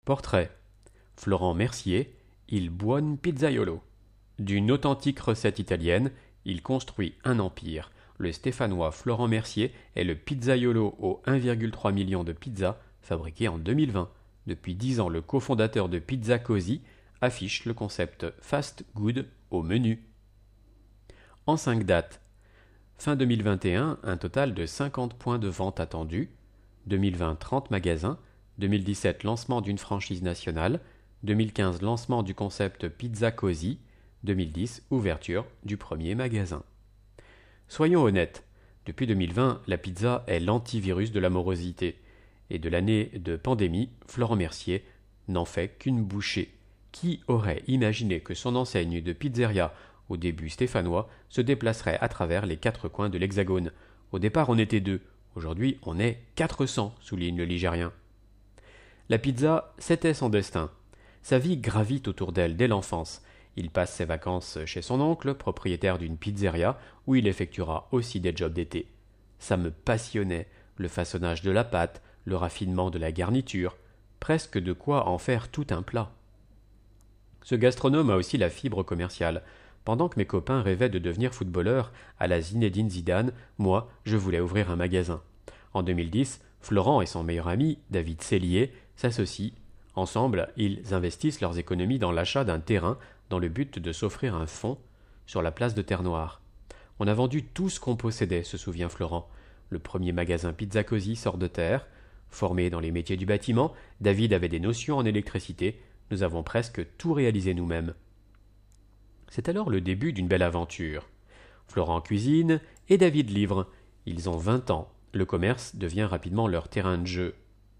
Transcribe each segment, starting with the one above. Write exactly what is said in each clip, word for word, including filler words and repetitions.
Portrait. Florent Mercier, il buon pizzaiolo. D'une authentique recette italienne, il construit un empire. Le Stéphanois Florent Mercier est le pizzaiolo aux un virgule trois million de pizzas fabriquées en deux mille vingt. Depuis dix ans, le cofondateur de Pizza Così affiche le concept fast good au menu. En cinq dates. Fin deux mille vingt et un, un total de cinquante points de vente attendus. deux mille vingt, trente magasins. deux mille dix-sept, lancement d'une franchise nationale. deux mille quinze, lancement du concept Pizza Così. deux mille dix, ouverture du premier magasin. Soyons honnêtes, depuis deux mille vingt, la pizza est l'antivirus de la morosité. Et de l'année de pandémie, Florent Mercier n'en fait qu'une bouchée. Qui aurait imaginé que son enseigne de pizzeria, au début stéphanois, se déplacerait à travers les quatre coins de l'Hexagone? Au départ, on était deux. Aujourd'hui, on est quatre cents, souligne le Ligérien. La pizza, c'était son destin. Sa vie gravite autour d'elle dès l'enfance. Il passe ses vacances chez son oncle, propriétaire d'une pizzeria, où il effectuera aussi des jobs d'été. Ça me passionnait, le façonnage de la pâte, le raffinement de la garniture, presque de quoi en faire tout un plat. Ce gastronome a aussi la fibre commerciale. Pendant que mes copains rêvaient de devenir footballeurs à la Zinedine Zidane, moi, je voulais ouvrir un magasin. En deux mille dix, Florent et son meilleur ami, David Sellier, s'associent. Ensemble, ils investissent leurs économies dans l'achat d'un terrain dans le but de s'offrir un fonds sur la place de Terre-Noire. On a vendu tout ce qu'on possédait, se souvient Florent. Le premier magasin Pizza Così sort de terre. Formé dans les métiers du bâtiment, David avait des notions en électricité. Nous avons presque tout réalisé nous-mêmes. C'est alors le début d'une belle aventure. Florent cuisine et David livre. Ils ont vingt ans. Le commerce devient rapidement leur terrain de jeu.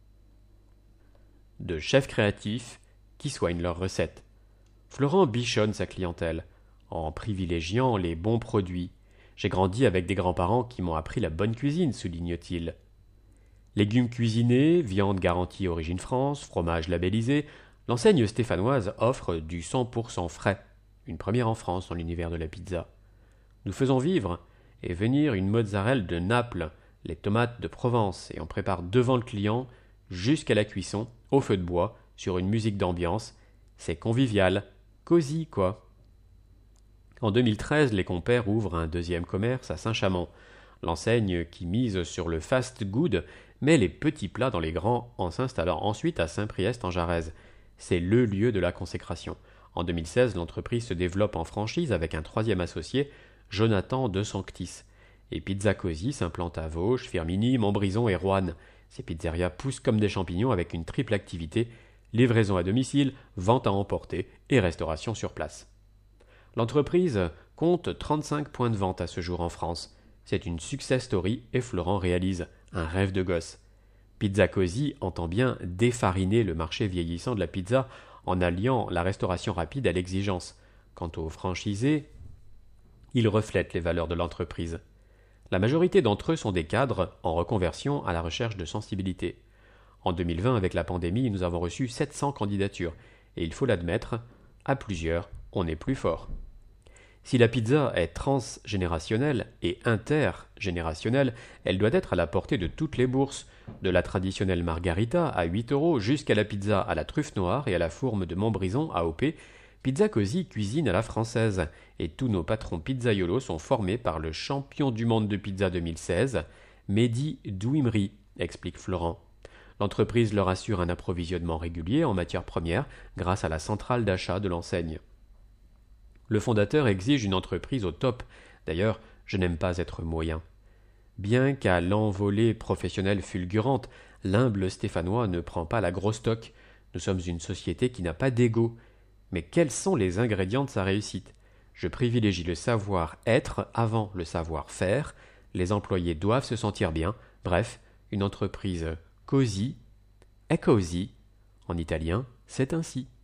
De chefs créatifs qui soignent leurs recettes. Florent bichonne sa clientèle, en privilégiant les bons produits. J'ai grandi avec des grands-parents qui m'ont appris la bonne cuisine, souligne-t-il. Légumes cuisinés, viande garantie origine France, fromage labellisé, l'enseigne stéphanoise offre du cent pour cent frais, une première en France dans l'univers de la pizza. Nous faisons vivre et venir une mozzarella de Naples, les tomates de Provence, et on prépare devant le client jusqu'à la cuisson, au feu de bois, sur une musique d'ambiance. C'est convivial, cosy quoi. En deux mille treize, les compères ouvrent un deuxième commerce à Saint-Chamond. L'enseigne qui mise sur le fast good met les petits plats dans les grands en s'installant ensuite à Saint-Priest en Jarez. C'est le lieu de la consécration. En deux mille seize, l'entreprise se développe en franchise avec un troisième associé, Jonathan De Sanctis. Et Pizza Così s'implante à Vosges, Firminy, Montbrison et Roanne. Ces pizzerias poussent comme des champignons avec une triple activité, livraison à domicile, vente à emporter et restauration sur place. L'entreprise compte trente-cinq points de vente à ce jour en France. C'est une success story et Florent réalise un rêve de gosse. Pizza Così entend bien défariner le marché vieillissant de la pizza en alliant la restauration rapide à l'exigence. Quant aux franchisés, ils reflètent les valeurs de l'entreprise. La majorité d'entre eux sont des cadres en reconversion à la recherche de sensibilité. En deux mille vingt, avec la pandémie, nous avons reçu sept cents candidatures, et il faut l'admettre, à plusieurs, on est plus fort. Si la pizza est transgénérationnelle et intergénérationnelle, elle doit être à la portée de toutes les bourses, de la traditionnelle margarita à huit euros jusqu'à la pizza à la truffe noire et à la fourme de Montbrison A O P. Pizza Così cuisine à la française, et tous nos patrons pizzaiolos sont formés par le champion du monde de pizza deux mille seize, Mehdi Douimri, explique Florent. L'entreprise leur assure un approvisionnement régulier en matières premières grâce à la centrale d'achat de l'enseigne. Le fondateur exige une entreprise au top. D'ailleurs, je n'aime pas être moyen. Bien qu'à l'envolée professionnelle fulgurante, l'humble Stéphanois ne prend pas la grosse toque. Nous sommes une société qui n'a pas d'ego. Mais quels sont les ingrédients de sa réussite? Je privilégie le savoir-être avant le savoir-faire. Les employés doivent se sentir bien. Bref, une entreprise cosy est cosy. En italien, c'est ainsi.